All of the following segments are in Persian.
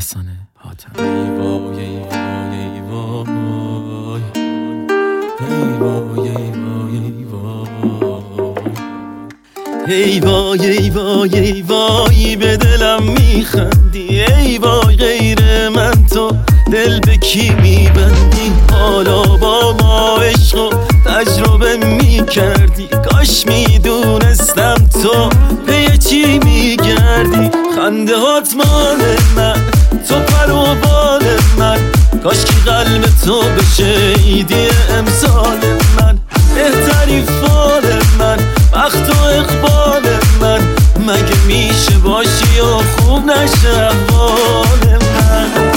حسن حاتمی. ای وای ای وای ای وای ای وای ای وای ای وای ای وای به دلم میخندی. ای وای غیر من تو دل به کی میبندی؟ حالا با ما عشق و تجربه میکردی، کاش میدونستم تو پی چی میگردی. خنده هات مال من، تو پر و بال من، کاش که قلب تو بشه ایدی امسال من. بهتری فال من، بخت و اقبال من، مگه میشه باشی و خوب نشه احوال من.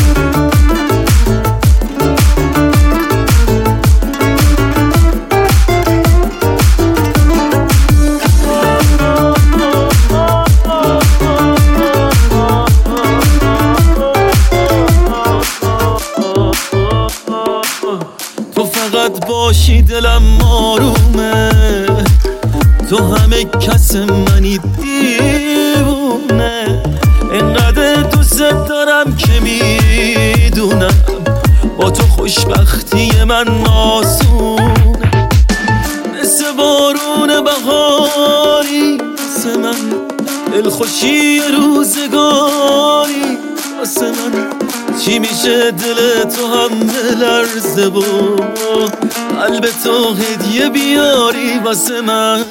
تو فقط باشی دلم آرومه، تو همه کس منی دیوونه. اینقدر دوست دارم که میدونم با تو خوشبختی من آسونه. مثل بارون بهاری واسه من، دلخوشی روزگاری واسه من. چی میشه دل تو هم بلرزه و قلب تو هدیه بیاری واسه من.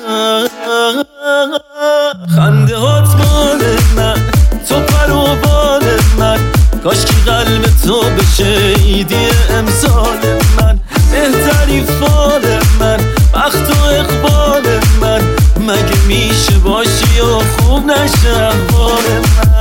خنده هات مال من، تو پر و بال من، کاش که قلب تو بشه ایدی امسال من. بهتری فال من، بخت و اقبال من، مگه میشه باشی و خوب نشه احوال من.